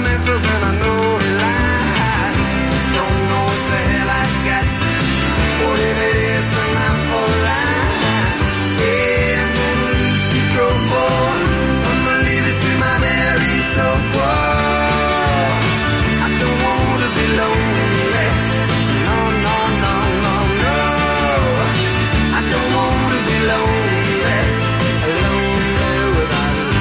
promises and I know he lied. Don't know what the hell I got. What if it is and I'm for life? Yeah, I'm gonna lose control, boy. I'm gonna leave it to my very soul, boy. I don't wanna be lonely. No, no, no, no, no. I don't wanna be lonely. Lonely without you.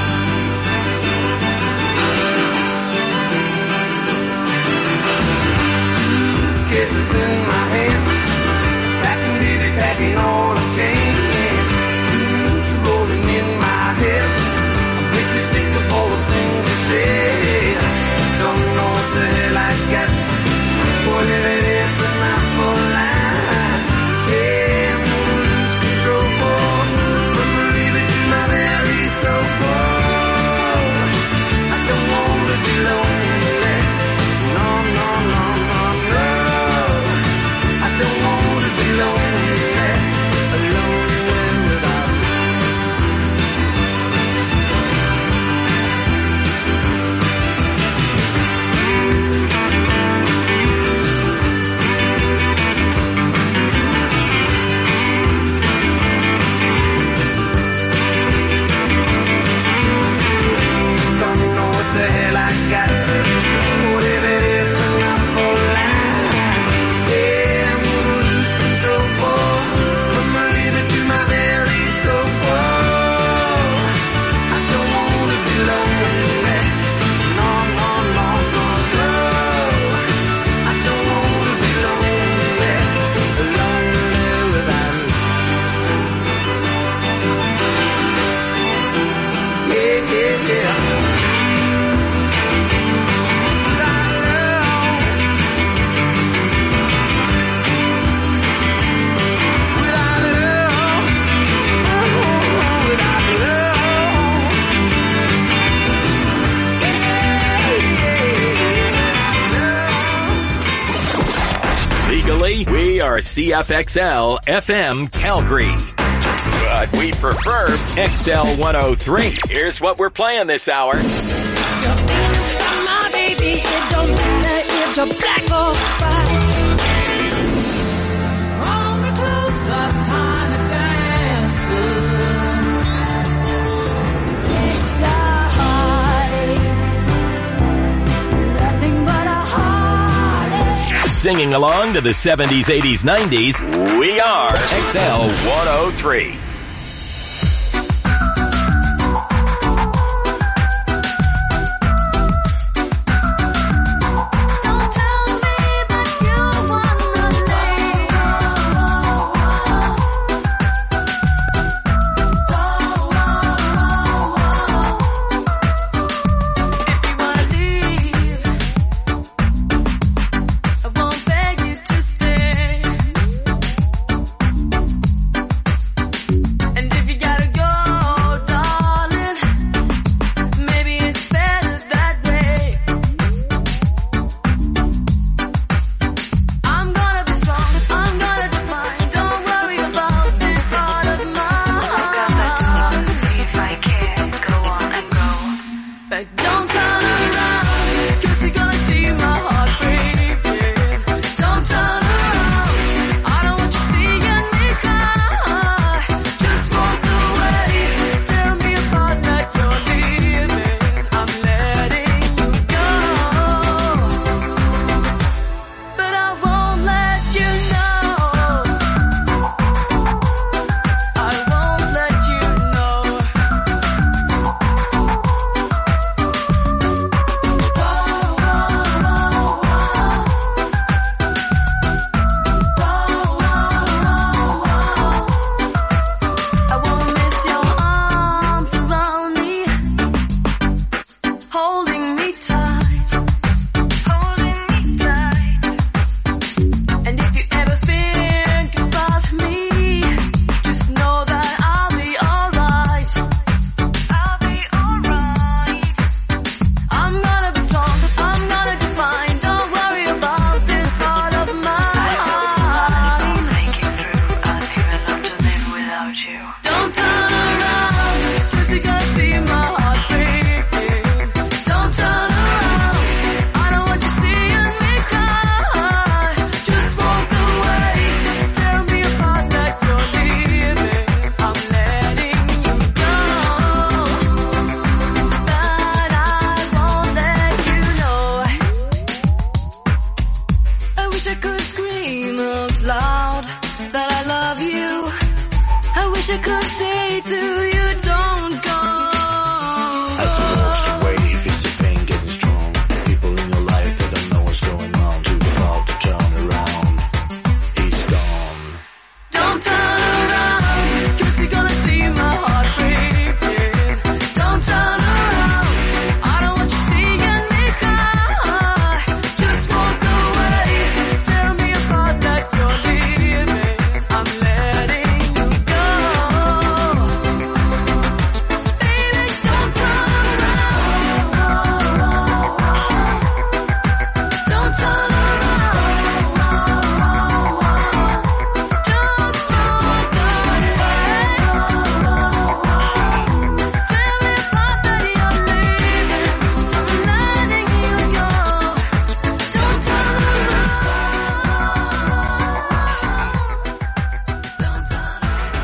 Suitcases in my hand, packing, baby, packing all I can. Blues rolling in my head, make me think of all the things you said. Don't know what the hell I got. What if it is and I'm for life? Yeah, I'm gonna lose control, boy. I'm gonna leave it to my very soul, boy. I don't wanna be lonely. No, no, no, no, no. I don't wanna be lonely. Lonely without you. Don't know what the hell I got. What if it is and I'm for life? Yeah, I'm gonna lose control, boy. I'm gonna leave it to my very soul, boy. I don't wanna be lonely. No, no, no, no, no. I don't wanna be lonely. Lonely without you. Yeah, yeah, yeah. Legally, we are CFXL FM Calgary. But we prefer XL 103. Here's what we're playing this hour. My baby, it don't matter if you're black or white. Hold me closer, tiny dancer. It's a heartache, nothing but a heartache. Singing along to the 70s, 80s, 90s, we are XL 103. Don't tell me that you wanna leave. If you wanna leave, I won't beg you to stay.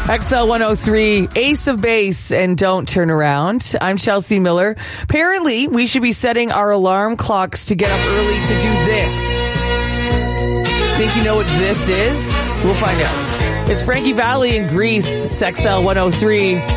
XL 103, Ace of Base, and Don't Turn Around. I'm Chelsea Miller. Apparently, we should be setting our alarm clocks to get up early to do this. Think you know what this is? We'll find out. It's Frankie Valli in Greece. It's XL 103.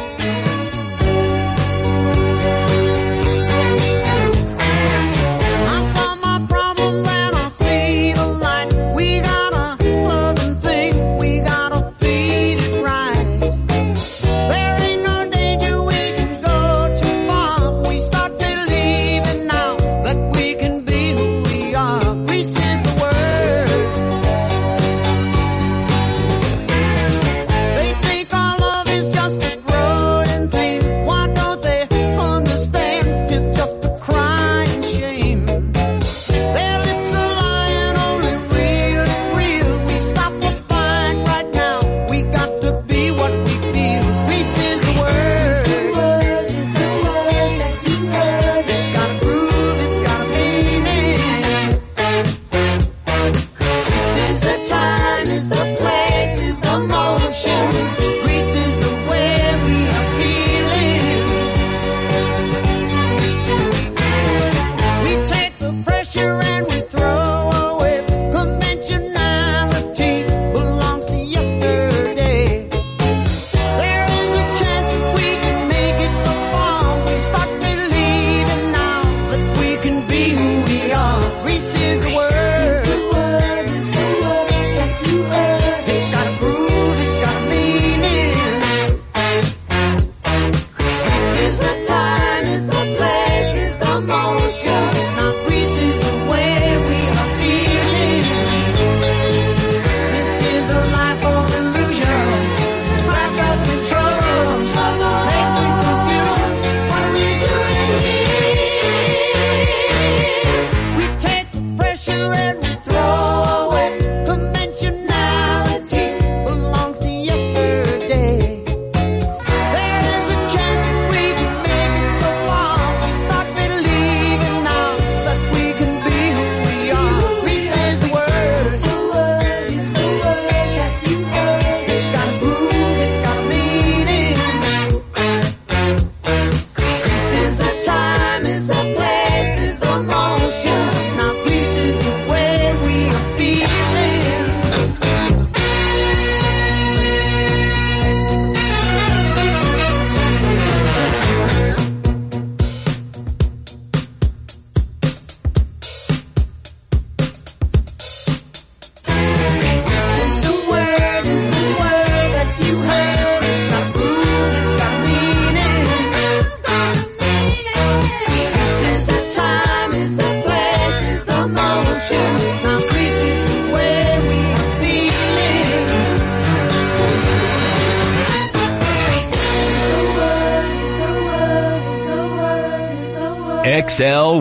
XL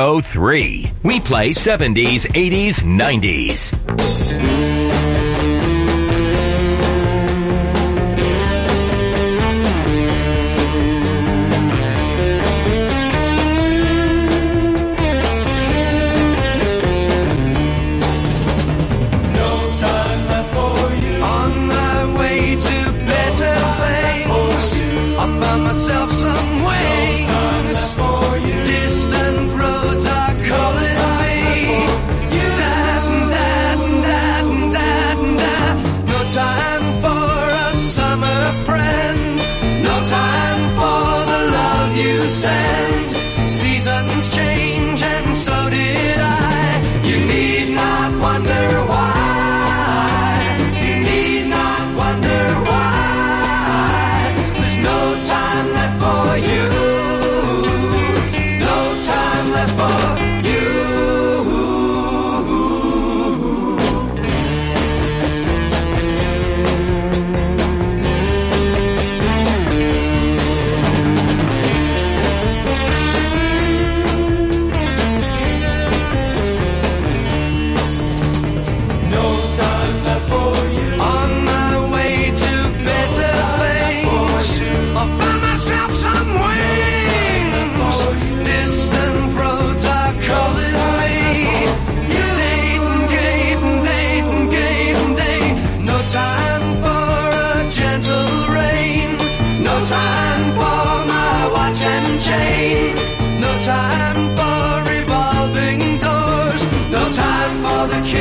103. We play 70s, 80s, 90s. On my way to better things, I found myself some way. Distant roads are calling me.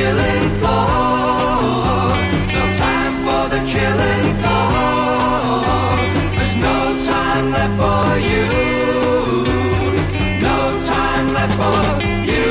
killing floor. No time for the killing floor. There's no time left for you. No time left for you.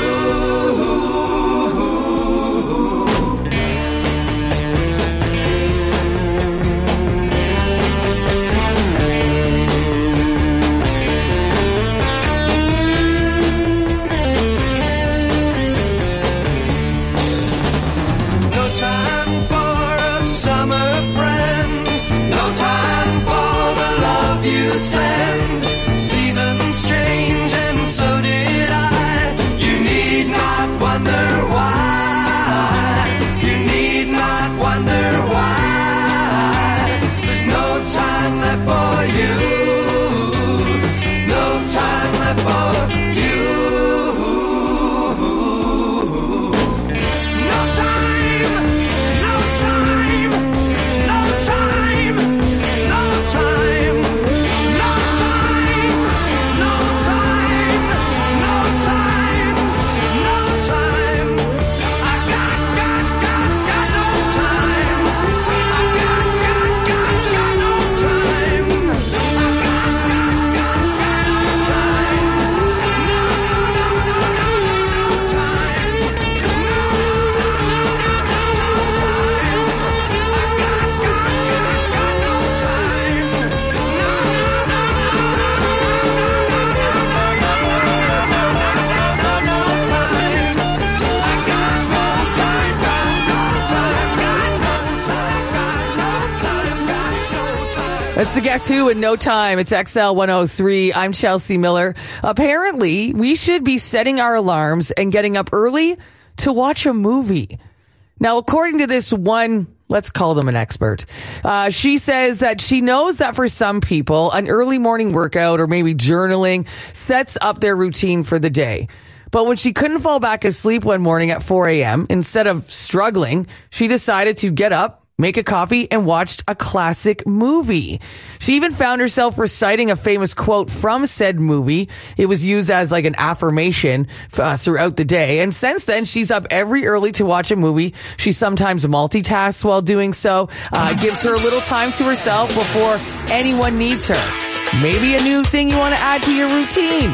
That's the Guess Who in no time. It's XL 103. I'm Chelsea Miller. Apparently, we should be setting our alarms and getting up early to watch a movie. Now, according to this one, let's call them an expert, she says that she knows that for some people, an early morning workout or maybe journaling sets up their routine for the day. But when she couldn't fall back asleep one morning at 4 a.m., instead of struggling, she decided to get up, make a coffee, and watched a classic movie. She even found herself reciting a famous quote from said movie. It was used as like an affirmation throughout the day. And since then, she's up every early to watch a movie. She sometimes multitasks while doing so, gives her a little time to herself before anyone needs her. Maybe a new thing you want to add to your routine.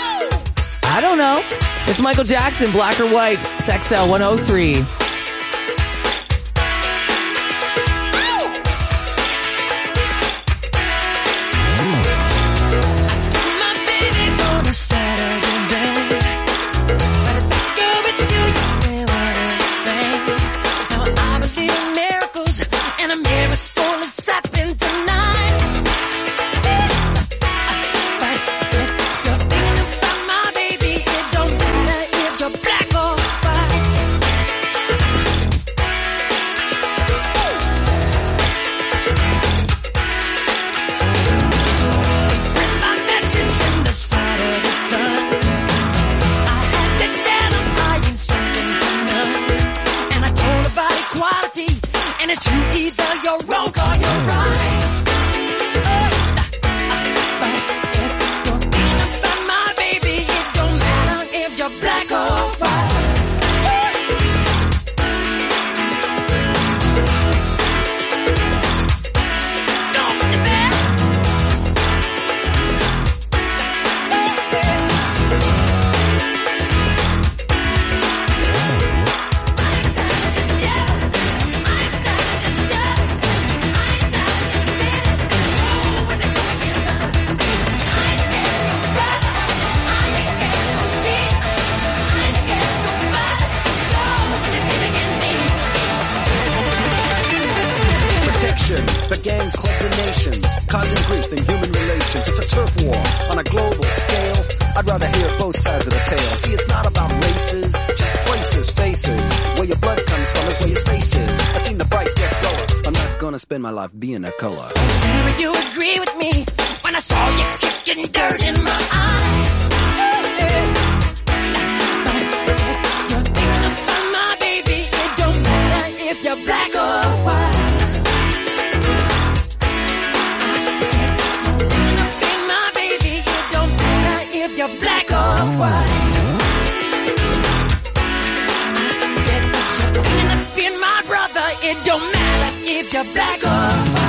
I don't know. It's Michael Jackson, Black or White. It's XL 103. The gangs, clubs, and nations, causing grief in human relations. It's a turf war on a global scale. I'd rather hear both sides of the tale. See, it's not about races, just places, faces. Where your blood comes from is where your space is. I've seen the bright get duller. I'm not gonna spend my life being a color. Will you agree with me when I saw you kicking dirt in my eye? You're thinking about my baby. It don't matter if you're black or white. You're black or white. It don't matter if you're black or white.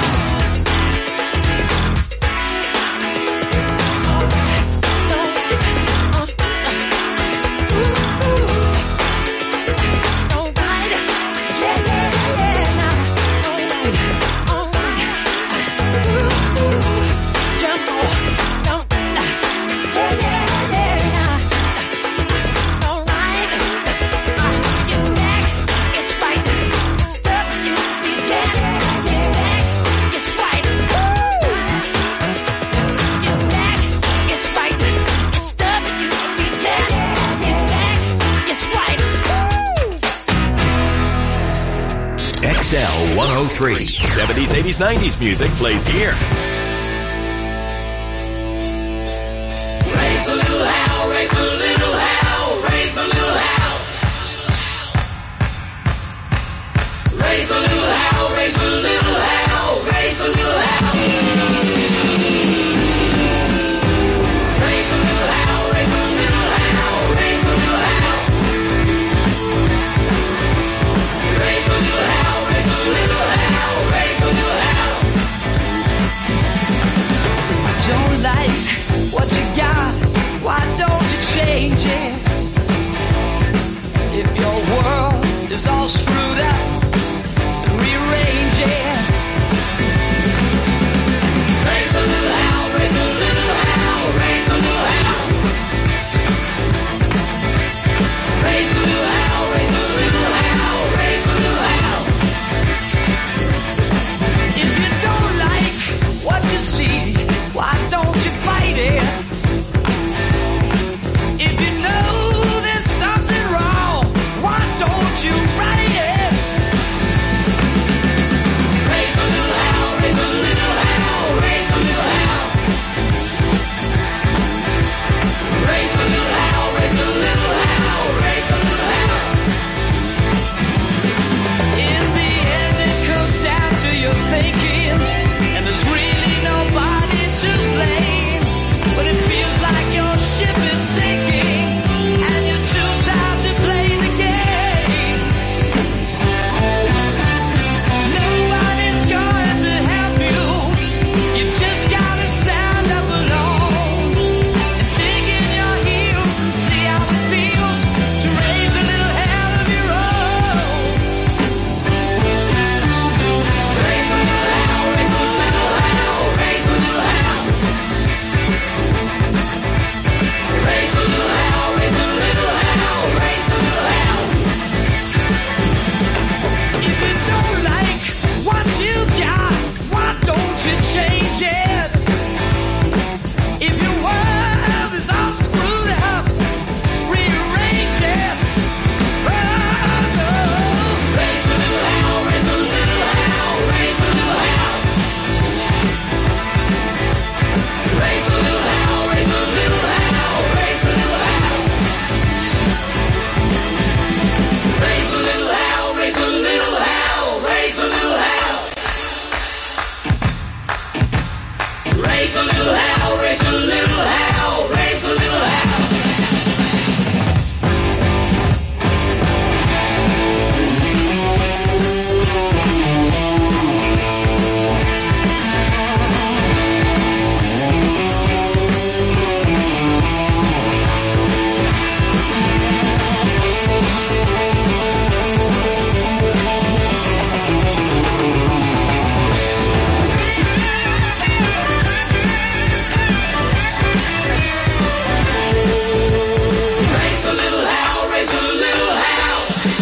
XL 103. 70s, 80s, 90s music plays here. Raise a little hell, raise a little hell, raise a little hell. Raise a little hell, raise a little hell, raise a little hell. Raise a little hell, raise a little hell, raise a little hell. Raise a little hell, raise a little hell, raise a little hell. Don't like what you got, why don't you change it? If your world is all screwed up, rearrange it. Raise a little hell, raise a little hell, raise a little hell. Raise a little hell, raise a little hell, raise a little hell. If you don't like what you see, why don't you fight it? If you know there's something wrong, why don't you right it? Raise a little hell, raise a little hell, raise a little hell. Raise a little hell, raise a little hell, raise a little hell. In the end, it comes down to your thinking, and there's really nobody to blame. But it feels like your ship is sinking, and you're too tired to play the game. Nobody's going to help you. You just gotta stand up alone and dig in your heels and see how it feels to raise a little hell of your own. Raise a little hell, raise a little hell, raise a little hell. Raise a little hell, raise a little hell, raise a little hell. If you don't like what you got, why don't you change it? If your world is all screwed up, rearrange it. Oh, no. Raise a little hell, raise a little hell, raise a little hell. Raise a little hell, raise a little hell, raise a little hell. Raise a little hell, raise a little hell, raise a little hell. Raise a little hell, raise a little hell, raise a little hell. Raise a little hell, raise a little hell.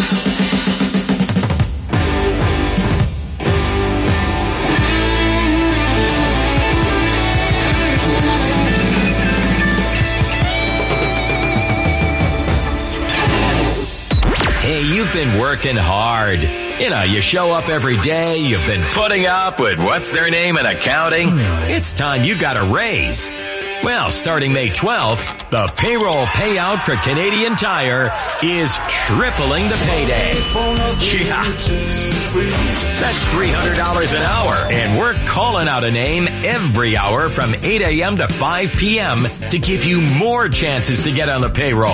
Hey, you've been working hard. You know, you show up every day, you've been putting up with what's their name in accounting. It's time you got a raise. Well, starting May 12th, the payroll payout for Canadian Tire is tripling the payday. Yeah. That's $300 an hour, and we're calling out a name every hour from 8 a.m. to 5 p.m. to give you more chances to get on the payroll.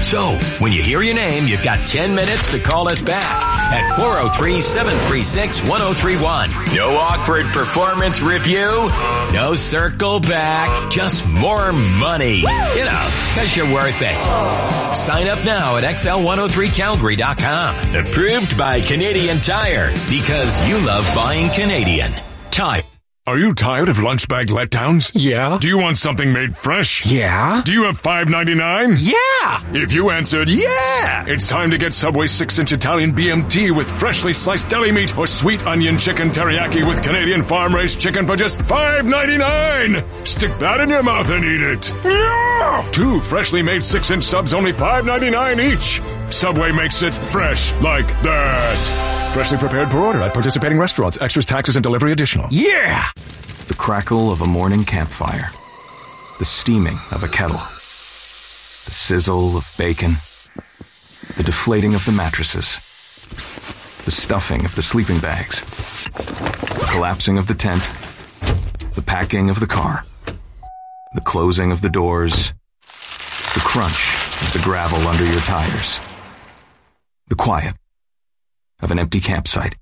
So, when you hear your name, you've got 10 minutes to call us back at 403-736-1031. No awkward performance review. No circle back. Just more money. You know, because you're worth it. Sign up now at XL103Calgary.com. Approved by Canadian Tire, because you love buying Canadian Tire. Are you tired of lunch bag letdowns? Yeah. Do you want something made fresh? Yeah. Do you have $5.99? Yeah. If you answered yeah, it's time to get Subway 6-inch Italian BMT with freshly sliced deli meat or sweet onion chicken teriyaki with Canadian farm-raised chicken for just $5.99. Stick that in your mouth and eat it. Yeah. 2 freshly made 6-inch subs, only $5.99 each. Subway makes it fresh like that. Freshly prepared per order at participating restaurants. Extras, taxes, and delivery additional. Yeah. The crackle of a morning campfire. The steaming of a kettle. The sizzle of bacon. The deflating of the mattresses. The stuffing of the sleeping bags. The collapsing of the tent. The packing of the car. The closing of the doors. The crunch of the gravel under your tires. The quiet of an empty campsite.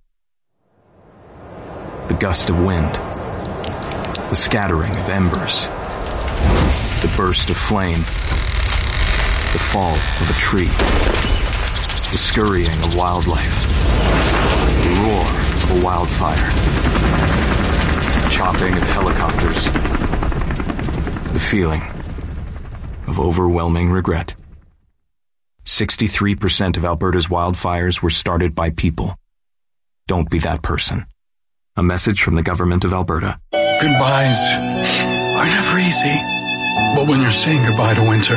The gust of wind. The scattering of embers. The burst of flame. The fall of a tree. The scurrying of wildlife. The roar of a wildfire. The chopping of helicopters. The feeling of overwhelming regret. 63% of Alberta's wildfires were started by people. Don't be that person. A message from the Government of Alberta. Goodbyes are never easy. But when you're saying goodbye to winter,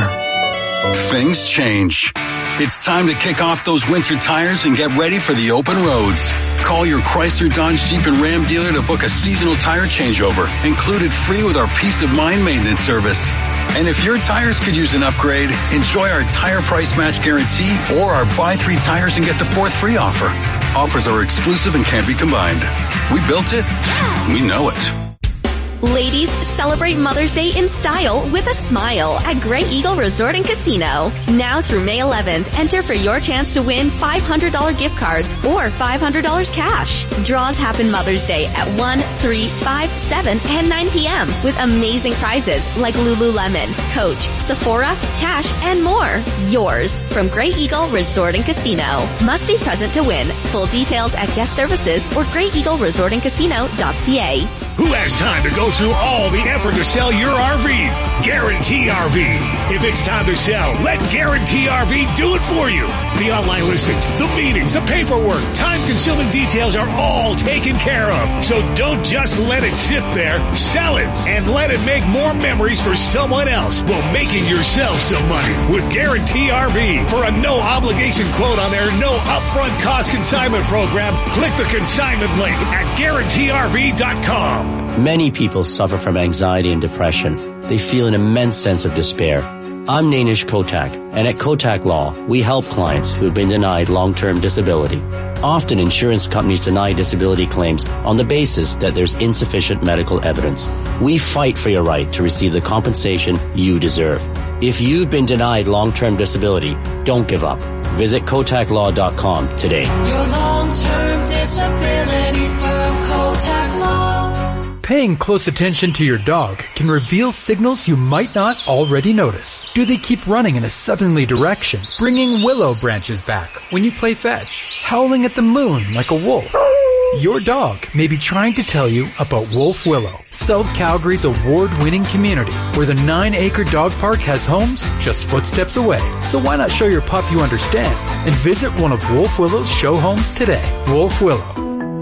things change. It's time to kick off those winter tires and get ready for the open roads. Call your Chrysler, Dodge, Jeep, and Ram dealer to book a seasonal tire changeover, included free with our Peace of Mind maintenance service. And if your tires could use an upgrade, enjoy our tire price match guarantee or our buy 3 tires and get the 4th free offer. Offers are exclusive and can't be combined. We built it. We know it. Ladies, celebrate Mother's Day in style with a smile at Grey Eagle Resort and Casino. Now through May 11th, enter for your chance to win $500 gift cards or $500 cash. Draws happen Mother's Day at 1, 3, 5, 7, and 9 p.m. with amazing prizes like Lululemon, Coach, Sephora, cash, and more. Yours from Grey Eagle Resort and Casino. Must be present to win. Full details at guest services or greyeagleresortandcasino.ca. Who has time to go through all the effort to sell your RV? Guarantee RV. If it's time to sell, let Guarantee RV do it for you. The online listings, the meetings, the paperwork, time-consuming details are all taken care of. So don't just let it sit there. Sell it and let it make more memories for someone else while making yourself some money with Guarantee RV. For a no-obligation quote on their no upfront cost consignment program, click the consignment link at GuaranteeRV.com. Many people suffer from anxiety and depression. They feel an immense sense of despair. I'm Nainish Kotak, and at Kotak Law, we help clients who have been denied long-term disability. Often insurance companies deny disability claims on the basis that there's insufficient medical evidence. We fight for your right to receive the compensation you deserve. If you've been denied long-term disability, don't give up. Visit KotakLaw.com today. Your long-term disability firm, Kotak Law. Paying close attention to your dog can reveal signals you might not already notice. Do they keep running in a southerly direction, bringing willow branches back when you play fetch, howling at the moon like a wolf? Your dog may be trying to tell you about Wolf Willow, South Calgary's award-winning community, where the 9-acre dog park has homes just footsteps away. So why not show your pup you understand and visit one of Wolf Willow's show homes today. Wolf Willow.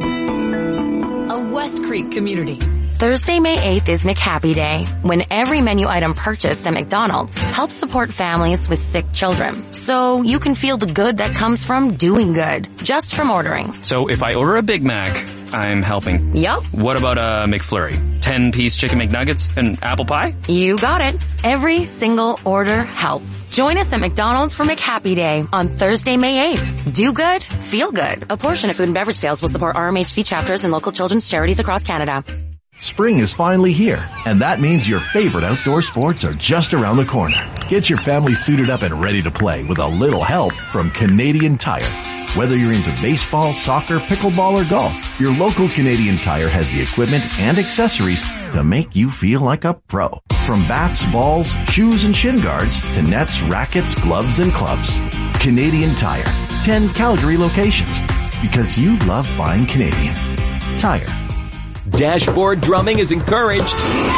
A West Creek community. Thursday, May 8th is McHappy Day, when every menu item purchased at McDonald's helps support families with sick children. So you can feel the good that comes from doing good, just from ordering. So if I order a Big Mac, I'm helping. Yup. What about a McFlurry? 10-piece chicken McNuggets and apple pie? You got it. Every single order helps. Join us at McDonald's for McHappy Day on Thursday, May 8th. Do good, feel good. A portion of food and beverage sales will support RMHC chapters and local children's charities across Canada. Spring is finally here, and that means your favorite outdoor sports are just around the corner. Get your family suited up and ready to play with a little help from Canadian Tire. Whether you're into baseball, soccer, pickleball, or golf, your local Canadian Tire has the equipment and accessories to make you feel like a pro. From bats, balls, shoes, and shin guards to nets, rackets, gloves, and clubs. Canadian Tire. 10 Calgary locations. Because you love buying Canadian Tire. Dashboard drumming is encouraged.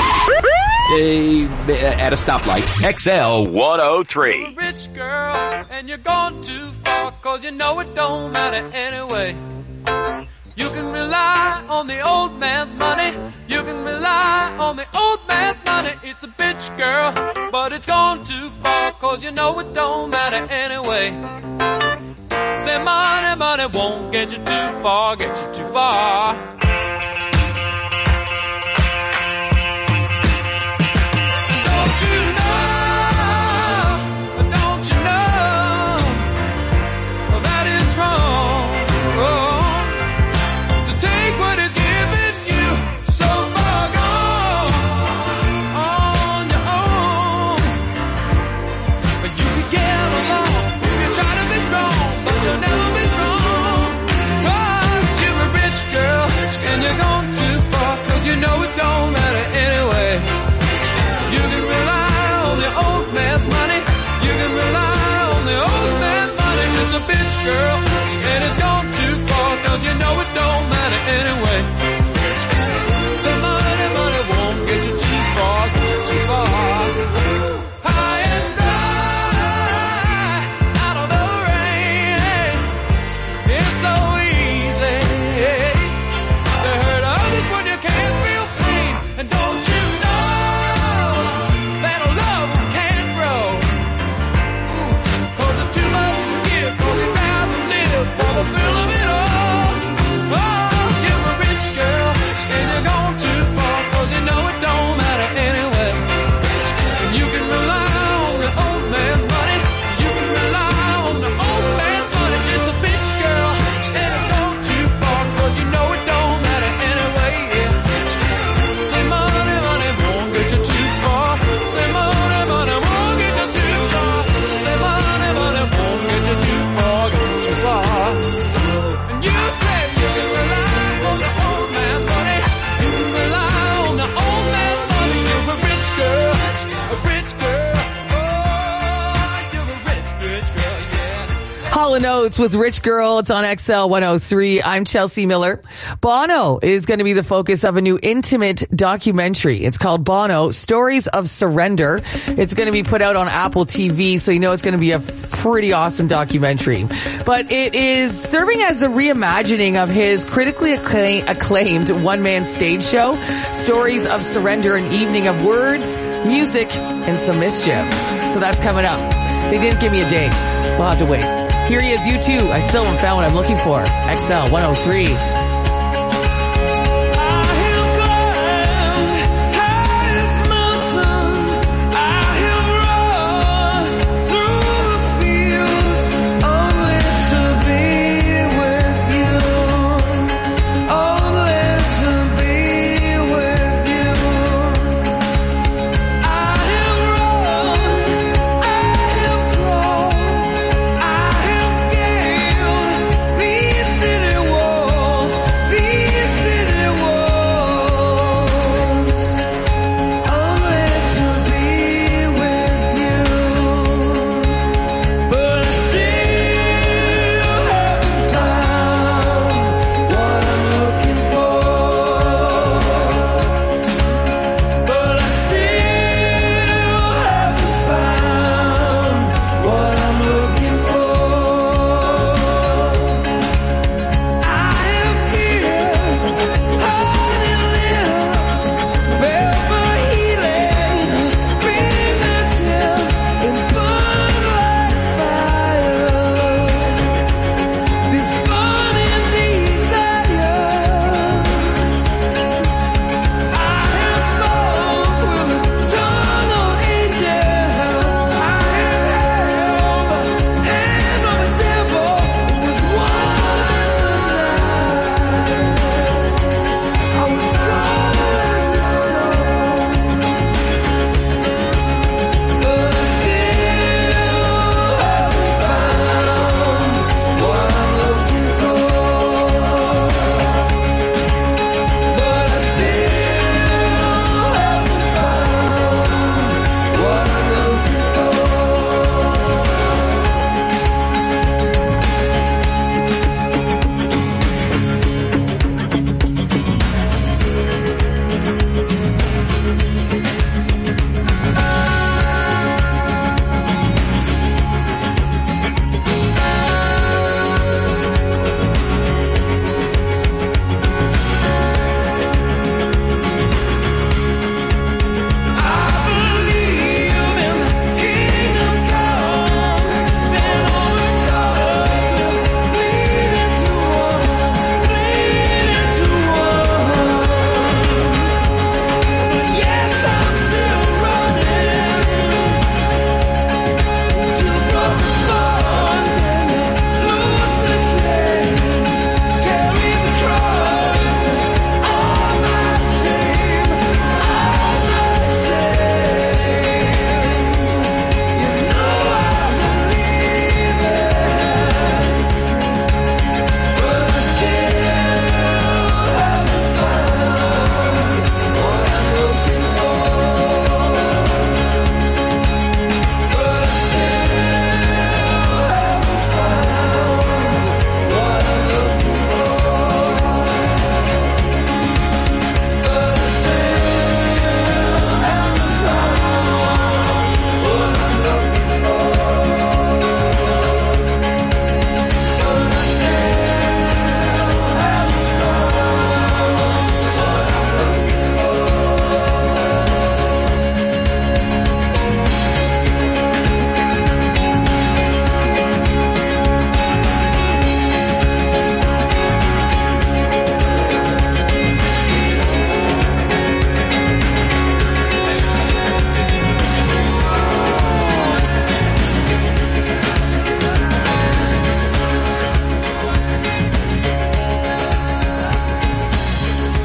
At a stoplight. XL 103. You're a rich girl and you're gone too far, 'cause you know it don't matter anyway. You can rely on the old man's money. You can rely on the old man's money. It's a bitch girl, but it's gone too far, 'cause you know it don't matter anyway. Say money, money won't get you too far, get you too far. Girl, and it's gone too far, 'cause you know it don't matter anyway. Say money, money won't get you too far, get you too far. High and dry, out of the rain. It's so easy to hurt others when you can't feel pain. And don't you know that a love can't grow? 'Cause it's too much to give, 'cause it's for the thrill of it all. Oh, you're a rich girl, and you're gone too far, 'cause you know it don't matter anyway. And you can rely on the old man's money. You can rely on the old man's money. It's a bitch girl, and it's gone too far, 'cause you know it don't matter anyway. Yeah. Say money, money won't get you too far. Say money, money won't get you too far. Say money, money won't get you too far, get you too far. And you say you can rely on the old man's money. You can rely on the old man's money. You're a rich girl, a rich girl. Oh, you're a rich girl, yeah. Hall & Oates with Rich Girl. It's on XL 103. I'm Chelsea Miller. Bono is going to be the focus of a new intimate documentary. It's called Bono, Stories of Surrender. It's going to be put out on Apple TV, so you know it's going to be a pretty awesome documentary. But it is serving as a reimagining of his critically acclaimed one-man stage show, Stories of Surrender, an evening of words, music, and some mischief. So that's coming up. They didn't give me a date. We'll have to wait. Here he is, U2. I still haven't found what I'm looking for. XL 103. These city walls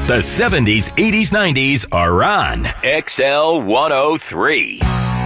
The 70s, 80s, 90s are on XL 103.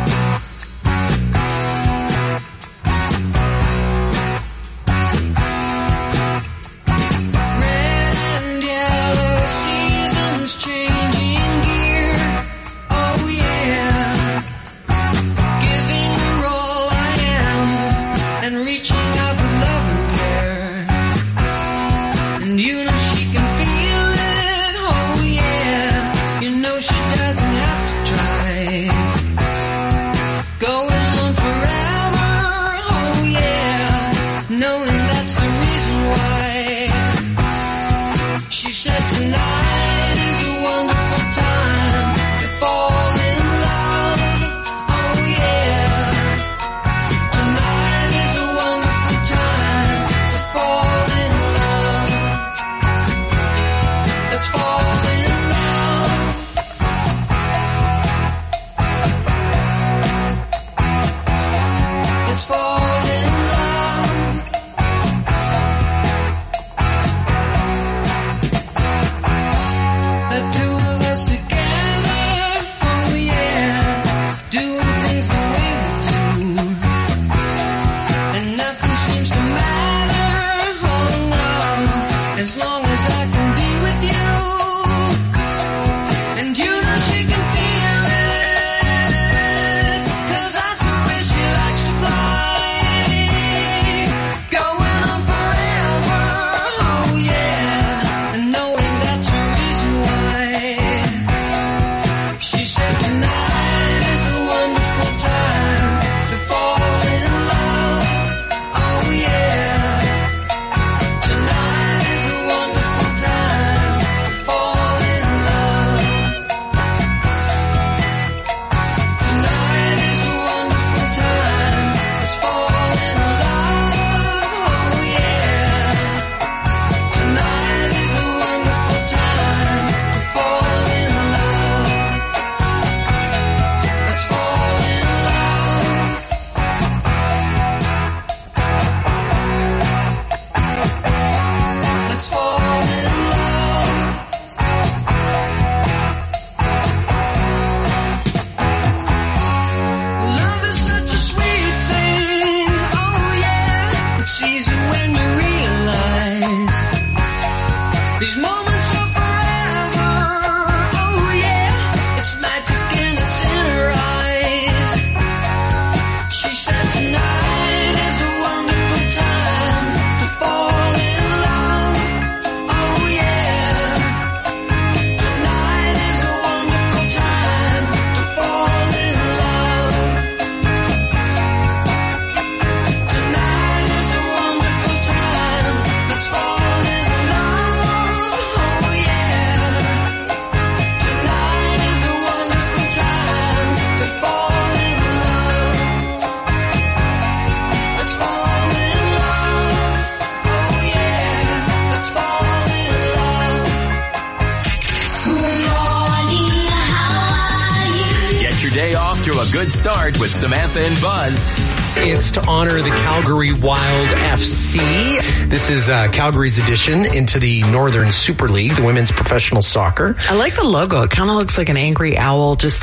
Good start with Samantha and Buzz. It's to honor the Calgary Wild FC. This is Calgary's addition into the Northern Super League, the women's professional soccer. I like the logo. It kind of looks like an angry owl, just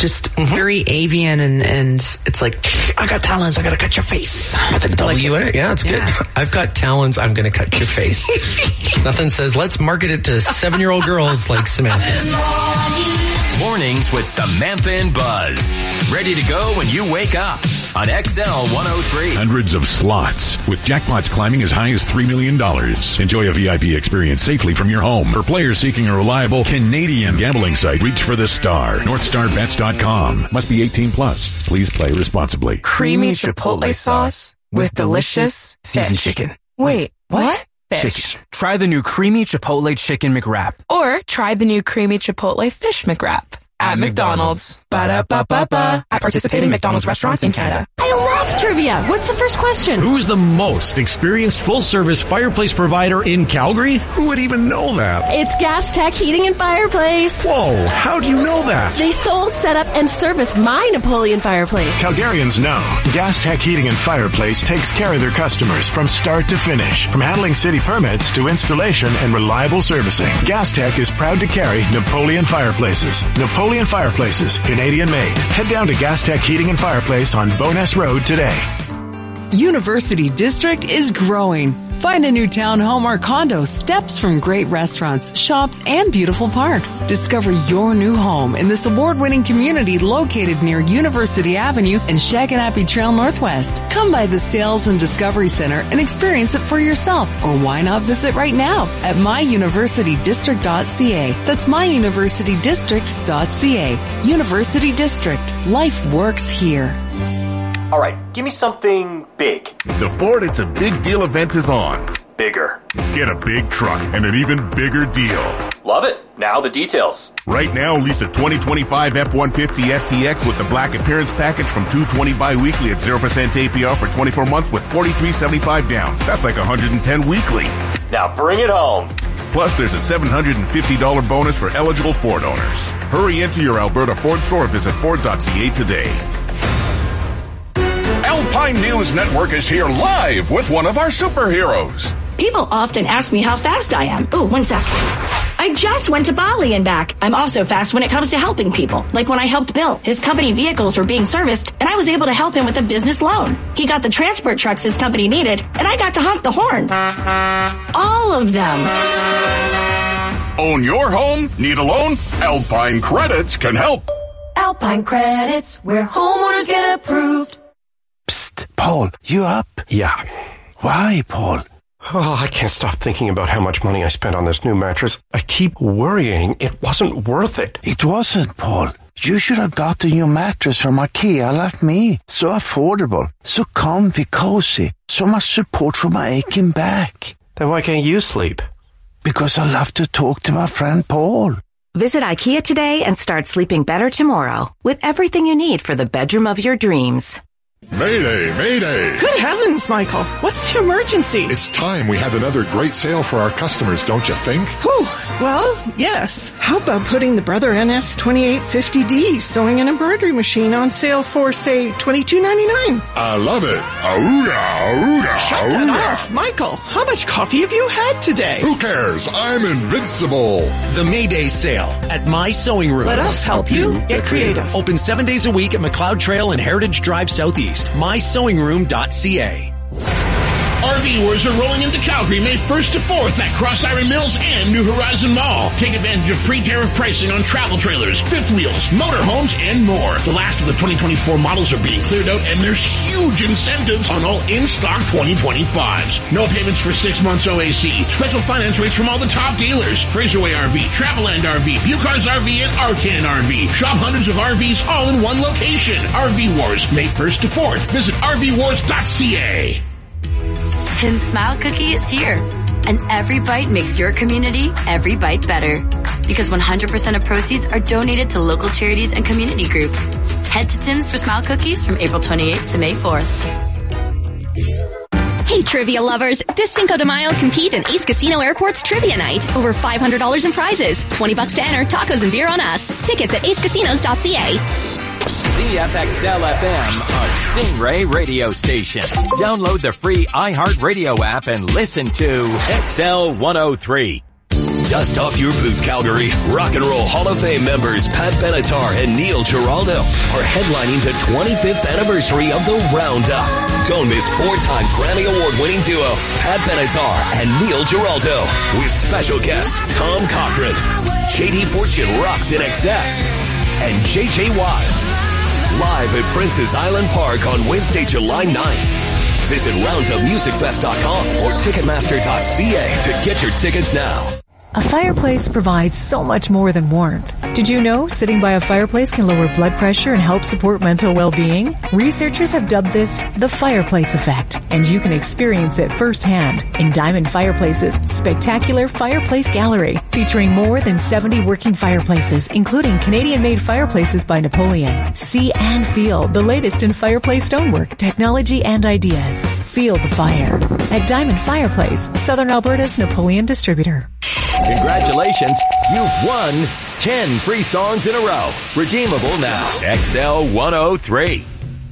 very avian, and it's like, I got talons, I gotta cut your face. With a W in it? Yeah, it's good. I've got talons, I'm gonna cut your face. Nothing says, let's market it to 7-year-old girls like Samantha. Mornings with Samantha and Buzz. Ready to go when you wake up on XL 103. Hundreds of slots with jackpots climbing as high as $3 million. Enjoy a VIP experience safely from your home. For players seeking a reliable Canadian gambling site, reach for the star. NorthstarBets.com. Must be 18 plus. Please play responsibly. Creamy chipotle sauce with delicious seasoned chicken. Wait, what? Fish. Try the new Creamy Chipotle Chicken McWrap. Or try the new Creamy Chipotle Fish McWrap. at McDonald's. Ba-da-ba-ba-ba. At participating McDonald's restaurants in Canada. I love trivia. What's the first question? Who's the most experienced full-service fireplace provider in Calgary? Who would even know that? It's Gas Tech Heating and Fireplace. Whoa, how do you know that? They sold, set up, and serviced my Napoleon fireplace. Calgarians know Gas Tech Heating and Fireplace takes care of their customers from start to finish, from handling city permits to installation and reliable servicing. Gas Tech is proud to carry Napoleon Fireplaces. Napoleon Fireplaces, Canadian made. Head down to Gas Tech Heating and Fireplace on Bowness Road today. University District is growing. Find a new townhome or condo steps from great restaurants, shops, and beautiful parks. Discover your new home in this award-winning community located near University Avenue and Shaganappy Trail Northwest. Come by the Sales and Discovery Center and experience it for yourself. Or why not visit right now at myuniversitydistrict.ca. That's myuniversitydistrict.ca. University District. Life works here. All right, give me something big. The Ford It's a Big Deal event is on. Bigger. Get a big truck and an even bigger deal. Love it. Now the details. Right now, lease a 2025 F-150 STX with the black appearance package from $220 bi-weekly at 0% APR for 24 months with $43.75 down. That's like $110 weekly. Now bring it home. Plus, there's a $750 bonus for eligible Ford owners. Hurry into your Alberta Ford store or visit Ford.ca today. Alpine News Network is here live with one of our superheroes. People often ask me how fast I am. Oh, 1 sec. I just went to Bali and back. I'm also fast when it comes to helping people. Like when I helped Bill. His company vehicles were being serviced, and I was able to help him with a business loan. He got the transport trucks his company needed, and I got to honk the horn. All of them. Own your home? Need a loan? Alpine Credits can help. Alpine Credits, where homeowners get approved. Psst, Paul, you up? Yeah. Why, Paul? Oh, I can't stop thinking about how much money I spent on this new mattress. I keep worrying it wasn't worth it. It wasn't, Paul. You should have got the new mattress from IKEA like me. So affordable, so comfy, cozy, so much support for my aching back. Then why can't you sleep? Because I love to talk to my friend Paul. Visit IKEA today and start sleeping better tomorrow with everything you need for the bedroom of your dreams. Mayday, mayday. Good heavens, Michael. What's the emergency? It's time we had another great sale for our customers, don't you think? Whew. Well, yes. How about putting the Brother NS 2850D sewing and embroidery machine on sale for, say, $22.99? I love it. Auga, auga, Shut that off. Michael, how much coffee have you had today? Who cares? I'm invincible. The Mayday sale at My Sewing Room. Let us help you get creative. Open 7 days a week at McLeod Trail and Heritage Drive Southeast. MySewingRoom.ca. RV Wars are rolling into Calgary May 1st to 4th at Cross Iron Mills and New Horizon Mall. Take advantage of pre-tariff pricing on travel trailers, fifth wheels, motorhomes, and more. The last of the 2024 models are being cleared out, and there's huge incentives on all in-stock 2025s. No payments for 6 months OAC. Special finance rates from all the top dealers. Fraserway RV, Traveland RV, Bucars RV, and Arcan RV. Shop hundreds of RVs all in one location. RV Wars, May 1st to 4th. Visit RVWars.ca. Tim's Smile Cookie is here. And every bite makes your community every bite better. Because 100% of proceeds are donated to local charities and community groups. Head to Tim's for Smile Cookies from April 28th to May 4th. Hey trivia lovers, this Cinco de Mayo compete in Ace Casino Airport's Trivia Night. Over $500 in prizes, $20 to enter, tacos and beer on us. Tickets at acecasinos.ca. CFXL FM, a Stingray radio station. Download the free iHeartRadio app and listen to XL 103. Dust off your boots, Calgary. Rock and Roll Hall of Fame members Pat Benatar and Neil Giraldo are headlining the 25th anniversary of the Roundup. Don't miss 4-time Grammy Award-winning duo Pat Benatar and Neil Giraldo with special guests Tom Cochrane, J.D. Fortune Rocks in Excess, and J.J. Wild. Live at Princess Island Park on Wednesday, July 9th. Visit RoundupMusicFest.com or Ticketmaster.ca to get your tickets now. A fireplace provides so much more than warmth. Did you know sitting by a fireplace can lower blood pressure and help support mental well-being? Researchers have dubbed this the fireplace effect, and you can experience it firsthand in Diamond Fireplace's spectacular fireplace gallery. Featuring more than 70 working fireplaces, including Canadian-made fireplaces by Napoleon. See and feel the latest in fireplace stonework, technology, and ideas. Feel the fire at Diamond Fireplace, Southern Alberta's Napoleon distributor. Congratulations, you've won 10 free songs in a row. Redeemable now. XL 103.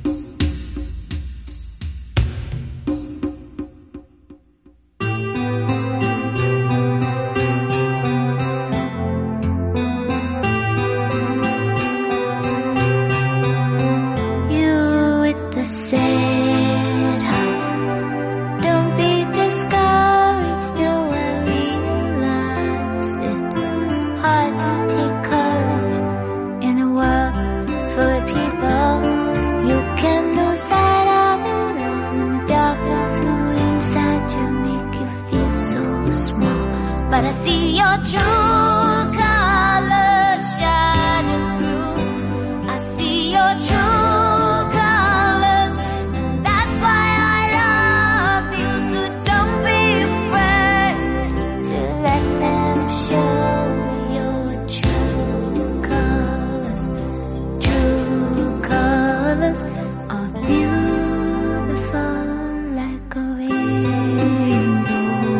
You with the sad heart. Don't be discouraged, do I realize it's hard to take courage in a world full of people. You can lose sight of it all, and the darkness inside you make you feel so small. But I see your true colors shining through. I see your true colors, and that's why I love you. So don't be afraid to let them show your true colors. True colors are beautiful like a rainbow.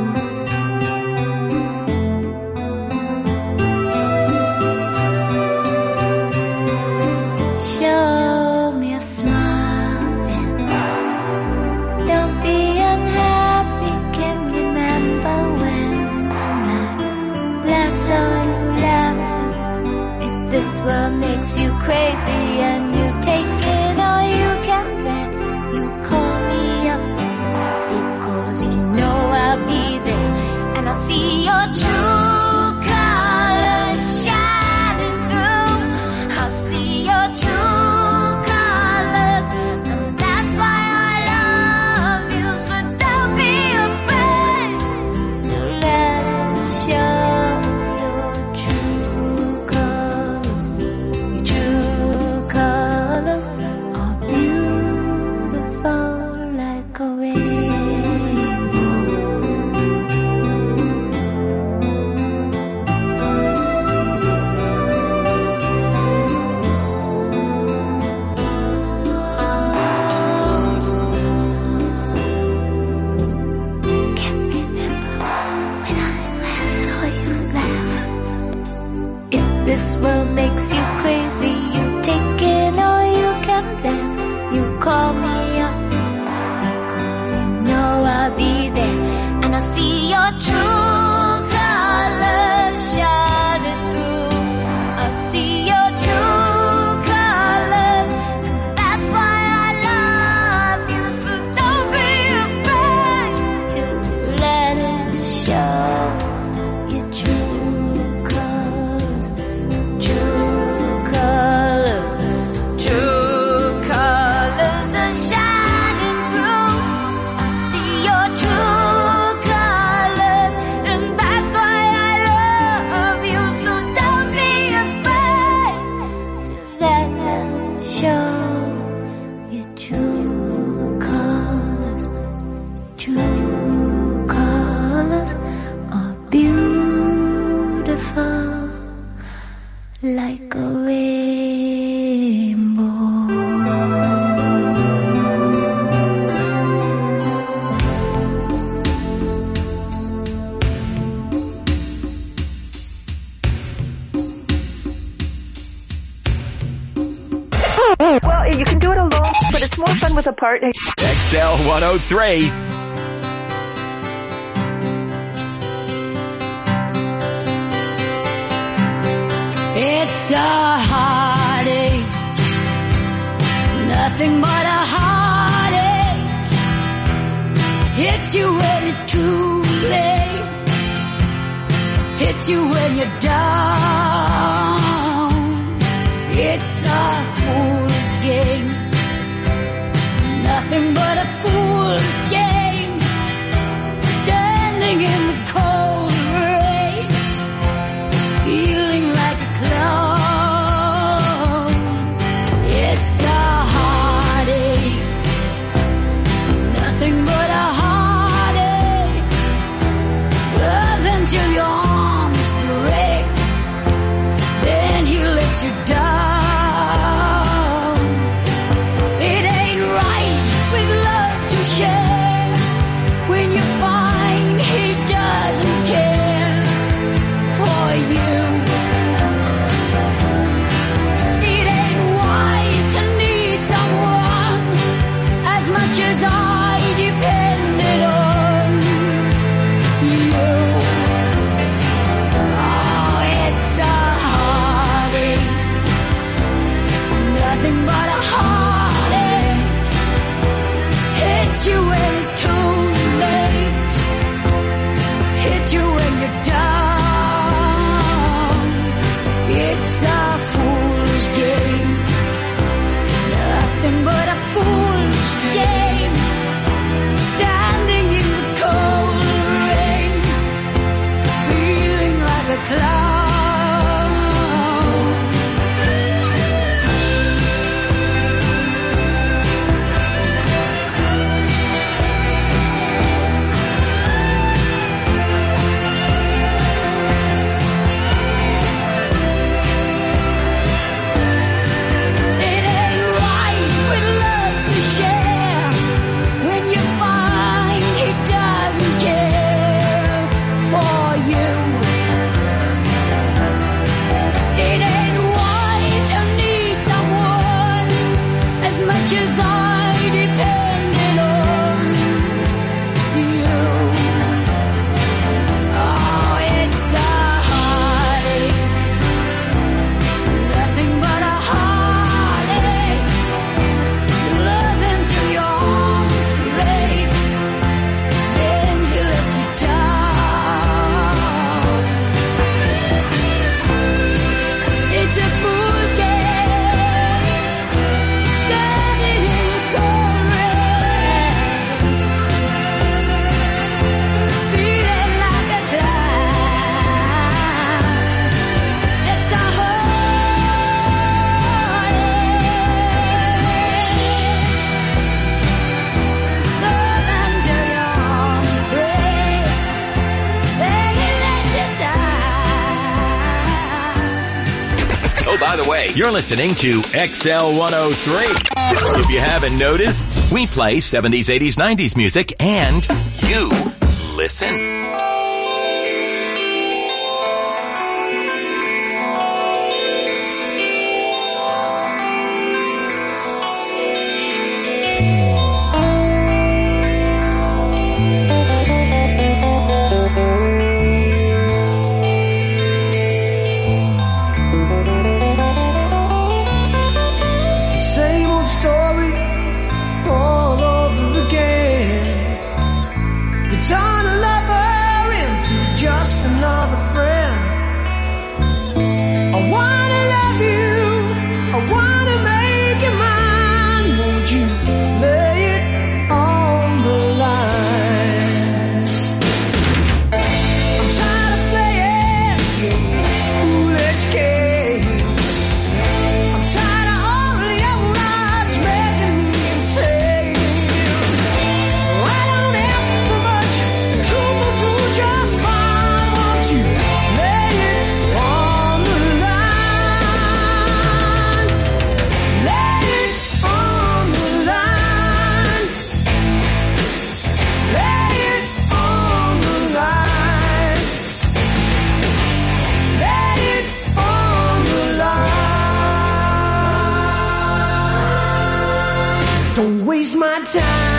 Show me a smile then. Don't be unhappy, can remember when I last saw you laughing. If this world makes you crazy and you take it all you can, then you call me up, because you know I'll be there, and I'll see your true colors shining through. I'll see your true colors, and that's why I love you. So don't be afraid to let it show your true colors. Your true colors are beautiful like a rainbow. If this world makes you crazy, you take it all you can, then you call me up, because you know I'll be there, and I'll see your true colors shining through. I'll see your true colors, and that's why I love you. So don't be afraid to let it show your true colors. True colors, true colors are shining through. I see your true colors, and that's why I love you. So don't be afraid to let them show your true colors. True colors are beautiful like a rainbow. Well, you can do it alone, but it's more fun with a partner. XL 103. It's a heartache, nothing but a heartache. Hits you when it's too late, hits you when you're down. It's a fool's game, nothing but a fool's game. Standing in the cold rain, feeling like a clown. It's a heartache, nothing but a heartache. Love until your arms break. let you down. It ain't right with love to share when you find he doesn't care for you. It ain't wise to need someone as much as I depended on you. Oh, it's a heartache, nothing but a heartache. Hits you when it's too late, hits you when you're down. It's a fool's game, nothing but a fool's game. Standing in the cold rain, feeling like a clown. It ain't right with love to share when you find he doesn't care for you. It ain't wise to need someone as much as I depended on you. Oh, it's a heartache, nothing but a heartache. You love him till your arms break, then he lets you down. It's a fool's game, standing in the cold rain, feeling like a clown. It's a heartache, love until your arms break, then he lets you down. Oh, by the way, you're listening to XL 103. If you haven't noticed, we play 70s, 80s, 90s music, and you listen. Same old story all over again. You turn a lover into just another friend. I wanna love you, I wanna make you mine. Won't you lay it on the line? I'm tired of playing your foolish games. I'm tired of all your lies making me insane. I don't ask for much, truth will do just fine. Won't you lay it on the line? Lay it on the line. Lay it on the line. Lay it on the line. Don't waste my time.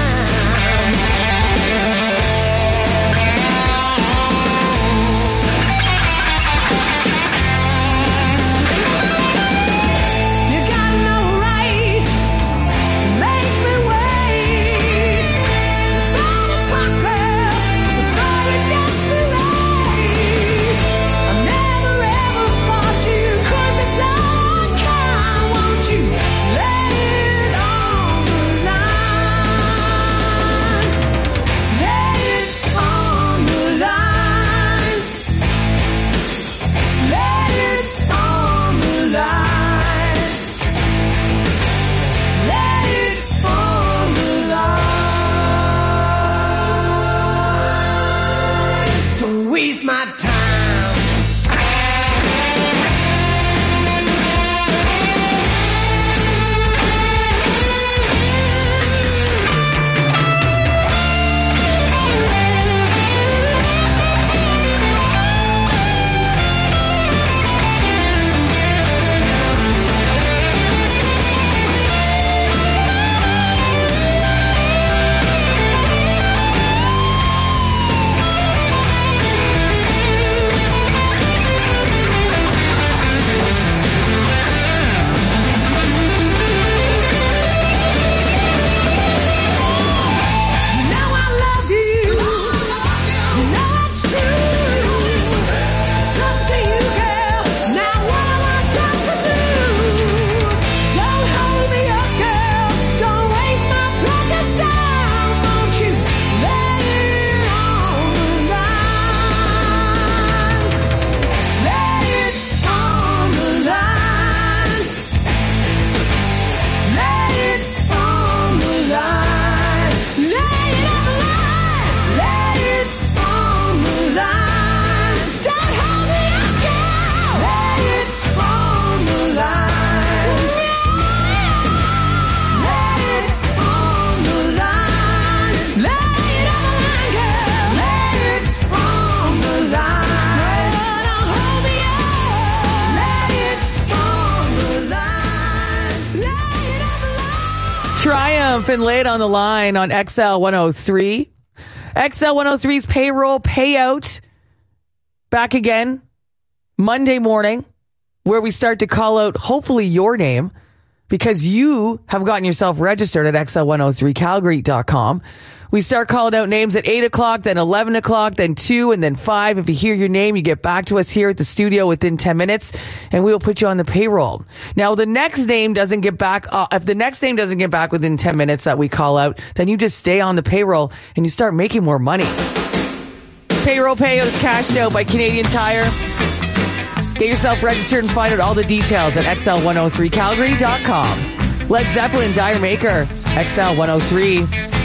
You got no right to make me wait. You better talk, girl, before it gets too late. I never ever thought you could be so kind. Won't you lay it on the line? Lay it on the line. Lay it on the line. Lay it on the line. Don't waste my time. from Finlay on the line on XL 103. XL 103's payroll payout back again Monday morning, where we start to call out hopefully your name because you have gotten yourself registered at XL103Calgary.com. We start calling out names at 8 o'clock, then 11 o'clock, then 2, and then 5. If you hear your name, you get back to us here at the studio within 10 minutes, and we will put you on the payroll. Now, the next name doesn't get back. If the next name doesn't get back within 10 minutes that we call out, then you just stay on the payroll and you start making more money. Payroll payout is cashed out by Canadian Tire. Get yourself registered and find out all the details at XL103Calgary.com. Led Zeppelin, Dire Maker, XL 103.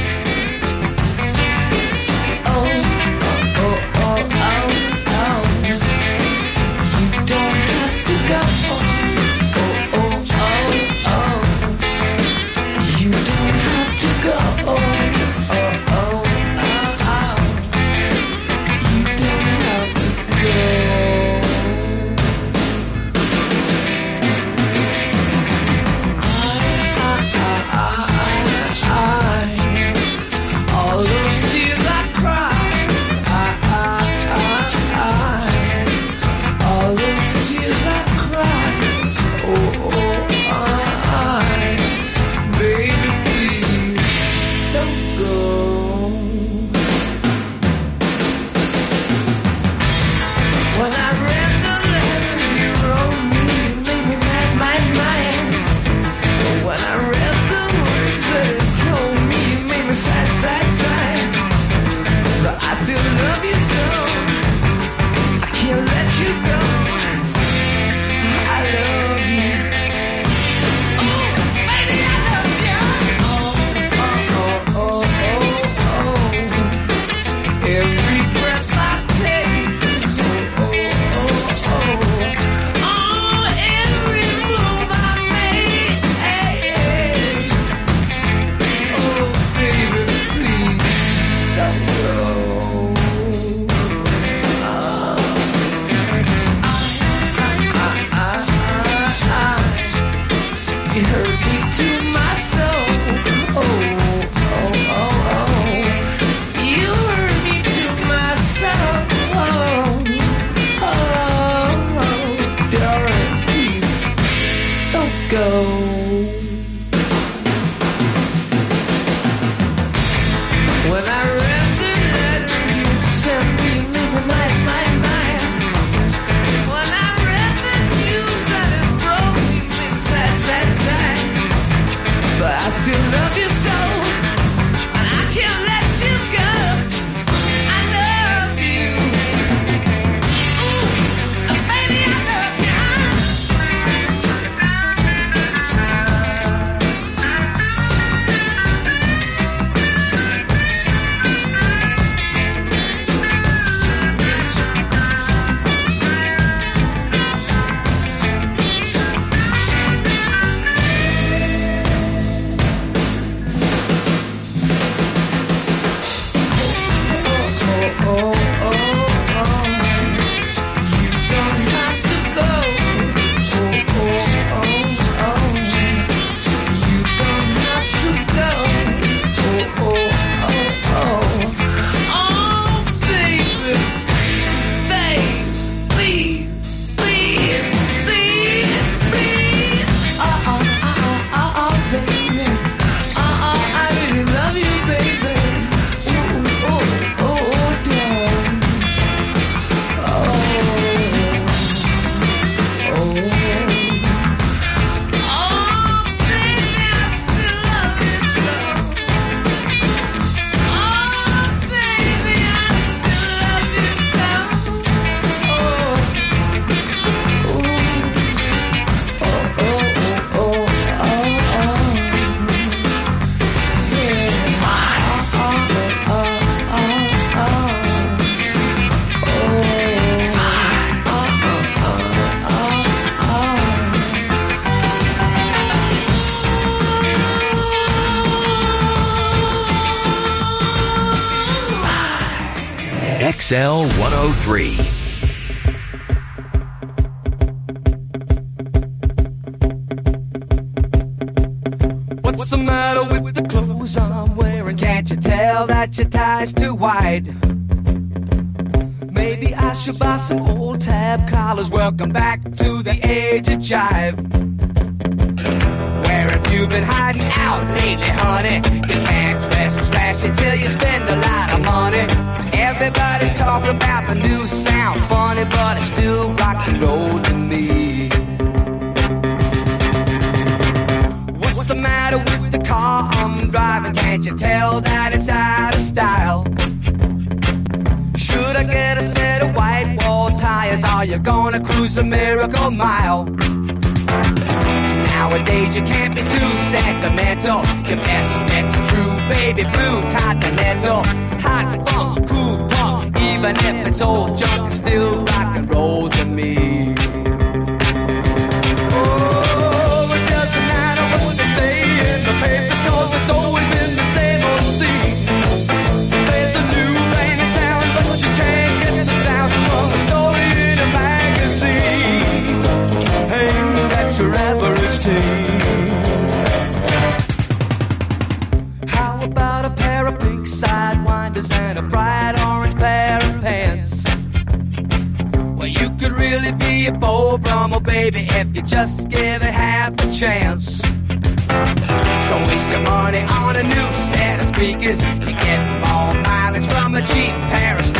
XL 103. What's the matter with the clothes? tell that your tie's too wide. Maybe I should buy some old tab collars. Welcome back to the age of jive. Where have you been hiding out lately, honey? You can't dress trashy till you spend a lot of money. Everybody's talking about the new sound. Funny, but it's still rock and roll to me. What's the matter with the car I'm driving? Can't you tell that it's out of style? Should I get a set of white wall tires? Are you gonna cruise the Miracle Mile? Nowadays you can't be too sentimental. Your best bet's a true baby blue Continental. Hot funk, cool punk, even if it's old junk, it's still rock and roll to me. Oh, it doesn't matter what they say in the papers, 'cause it's always been the same old scene. There's a new thing in town, but you can't get the sound from a story in a magazine aimed at your average teen. How about a pair of pink sidewinders and a bright orange pair of pants? Well, you could really be a Beau Brummel, baby, if you just give it half a chance. Don't waste your money on a new set of speakers. You get more mileage from a cheap pair of